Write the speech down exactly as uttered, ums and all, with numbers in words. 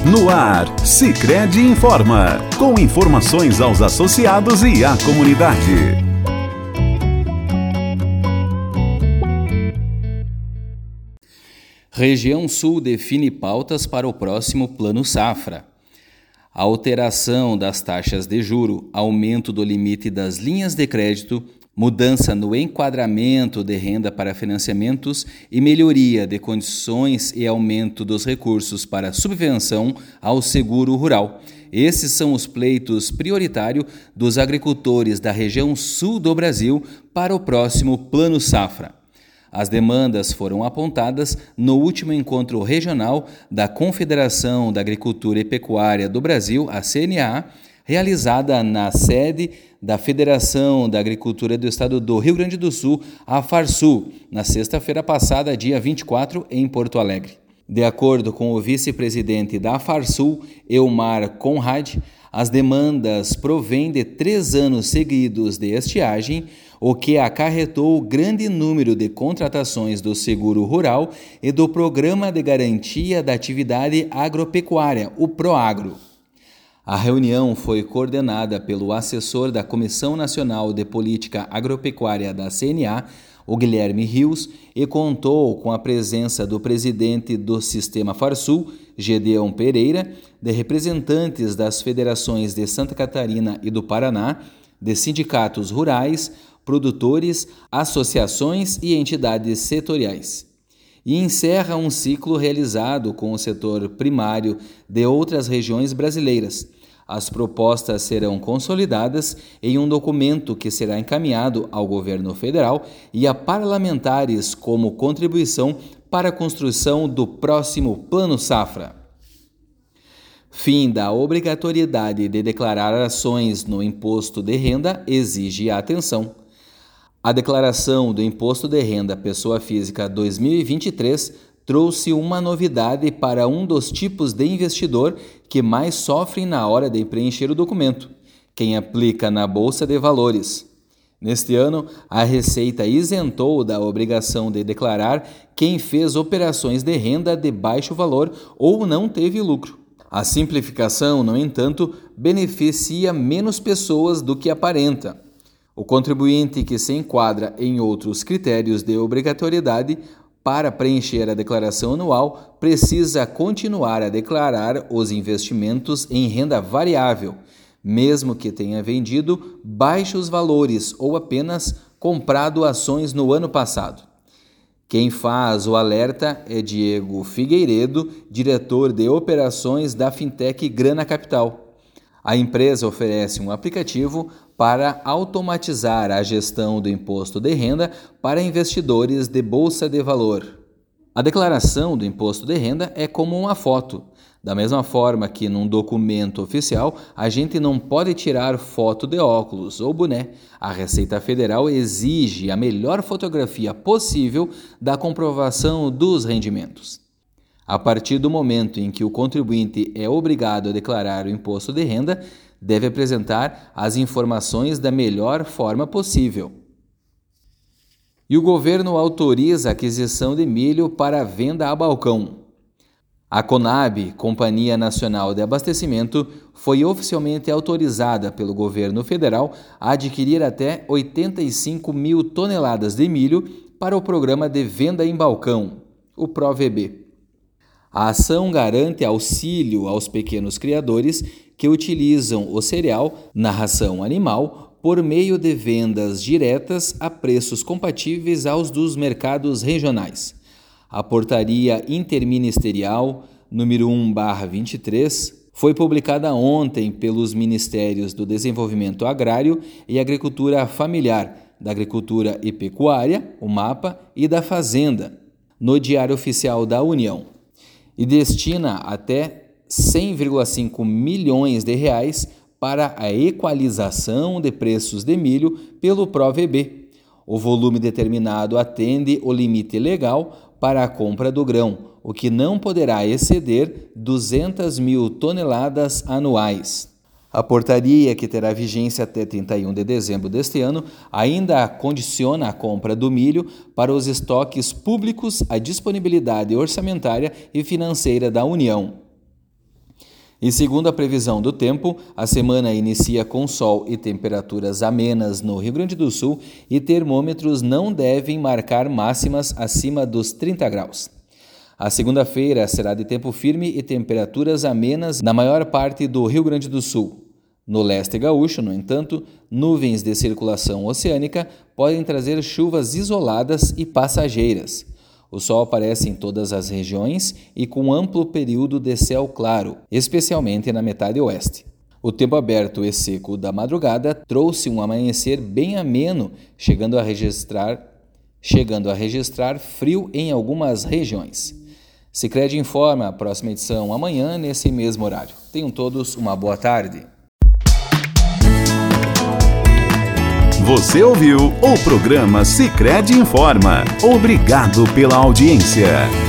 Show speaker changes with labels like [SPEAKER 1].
[SPEAKER 1] No ar, Sicredi informa, com informações aos associados e à comunidade.
[SPEAKER 2] Região Sul define pautas para o próximo Plano Safra. A alteração das taxas de juro, aumento do limite das linhas de crédito, mudança no enquadramento de renda para financiamentos e melhoria de condições e aumento dos recursos para subvenção ao seguro rural. Esses são os pleitos prioritários dos agricultores da região sul do Brasil para o próximo Plano Safra. As demandas foram apontadas no último encontro regional da Confederação da Agricultura e Pecuária do Brasil, a C N A, realizada na sede da Federação da Agricultura do Estado do Rio Grande do Sul, a Farsul, na sexta-feira passada, dia vinte e quatro, em Porto Alegre. De acordo com o vice-presidente da Farsul, Elmar Conrad, as demandas provêm de três anos seguidos de estiagem, o que acarretou grande número de contratações do seguro rural e do Programa de Garantia da Atividade Agropecuária, o PROAGRO. A reunião foi coordenada pelo assessor da Comissão Nacional de Política Agropecuária da C N A, o Guilherme Rios, e contou com a presença do presidente do Sistema Farsul, Gedeão Pereira, de representantes das federações de Santa Catarina e do Paraná, de sindicatos rurais, produtores, associações e entidades setoriais. E encerra um ciclo realizado com o setor primário de outras regiões brasileiras. As propostas serão consolidadas em um documento que será encaminhado ao governo federal e a parlamentares como contribuição para a construção do próximo Plano Safra. Fim da obrigatoriedade de declarar ações no imposto de renda exige atenção. A declaração do Imposto de Renda Pessoa Física dois mil e vinte e três trouxe uma novidade para um dos tipos de investidor que mais sofrem na hora de preencher o documento, quem aplica na Bolsa de Valores. Neste ano, a Receita isentou da obrigação de declarar quem fez operações de renda de baixo valor ou não teve lucro. A simplificação, no entanto, beneficia menos pessoas do que aparenta. O contribuinte que se enquadra em outros critérios de obrigatoriedade para preencher a declaração anual precisa continuar a declarar os investimentos em renda variável, mesmo que tenha vendido baixos valores ou apenas comprado ações no ano passado. Quem faz o alerta é Diego Figueiredo, diretor de operações da Fintech Grana Capital. A empresa oferece um aplicativo para automatizar a gestão do imposto de renda para investidores de bolsa de valor. A declaração do imposto de renda é como uma foto. Da mesma forma que num documento oficial, a gente não pode tirar foto de óculos ou boné. A Receita Federal exige a melhor fotografia possível da comprovação dos rendimentos. A partir do momento em que o contribuinte é obrigado a declarar o imposto de renda, deve apresentar as informações da melhor forma possível. E o governo autoriza a aquisição de milho para venda a balcão. A Conab, Companhia Nacional de Abastecimento, foi oficialmente autorizada pelo governo federal a adquirir até oitenta e cinco mil toneladas de milho para o Programa de Venda em Balcão, o PROVB. A ação garante auxílio aos pequenos criadores que utilizam o cereal na ração animal por meio de vendas diretas a preços compatíveis aos dos mercados regionais. A Portaria Interministerial número um barra vinte e três foi publicada ontem pelos Ministérios do Desenvolvimento Agrário e Agricultura Familiar, da Agricultura e Pecuária, o MAPA, e da Fazenda, no Diário Oficial da União, e destina até cem vírgula cinco milhões de reais para a equalização de preços de milho pelo PROVB. O volume determinado atende o limite legal para a compra do grão, o que não poderá exceder duzentas mil toneladas anuais. A portaria, que terá vigência até trinta e um de dezembro deste ano, ainda condiciona a compra do milho para os estoques públicos à disponibilidade orçamentária e financeira da União. E segundo a previsão do tempo, a semana inicia com sol e temperaturas amenas no Rio Grande do Sul e termômetros não devem marcar máximas acima dos trinta graus. A segunda-feira será de tempo firme e temperaturas amenas na maior parte do Rio Grande do Sul. No leste gaúcho, no entanto, nuvens de circulação oceânica podem trazer chuvas isoladas e passageiras. O sol aparece em todas as regiões e com amplo período de céu claro, especialmente na metade oeste. O tempo aberto e seco da madrugada trouxe um amanhecer bem ameno, chegando a registrar, chegando a registrar frio em algumas regiões. Sicredi informa a próxima edição amanhã nesse mesmo horário. Tenham todos uma boa tarde.
[SPEAKER 1] Você ouviu o programa Sicredi Informa. Obrigado pela audiência.